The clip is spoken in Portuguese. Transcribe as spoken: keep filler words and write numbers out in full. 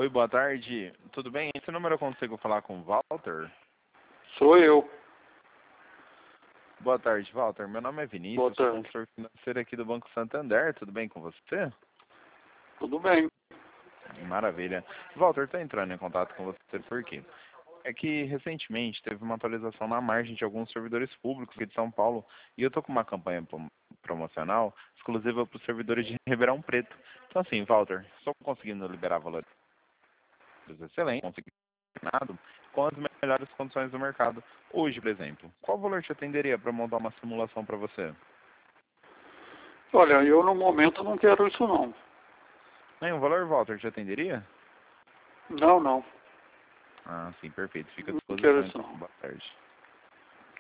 Oi, boa tarde. Tudo bem? Esse número eu consigo falar com o Walter? Sou eu. Boa tarde, Walter. Meu nome é Boa Vinícius, sou tarde. consultor financeiro aqui do Banco Santander. Tudo bem com você? Tudo bem. Maravilha. Walter, estou entrando em contato com você por quê? É que recentemente teve uma atualização na margem de alguns servidores públicos aqui de São Paulo e eu estou com uma campanha prom- promocional exclusiva para os servidores de Ribeirão Preto. Então assim, Walter, estou conseguindo liberar valores excelentes, consignado, com as melhores condições do mercado. Hoje, por exemplo, qual valor te atenderia para montar uma simulação para você? Olha, eu no momento não quero isso não. Nenhum valor, Walter, te atenderia? Não, não. Ah, sim, perfeito. Fica à Não quero disposição isso então. não. Boa tarde.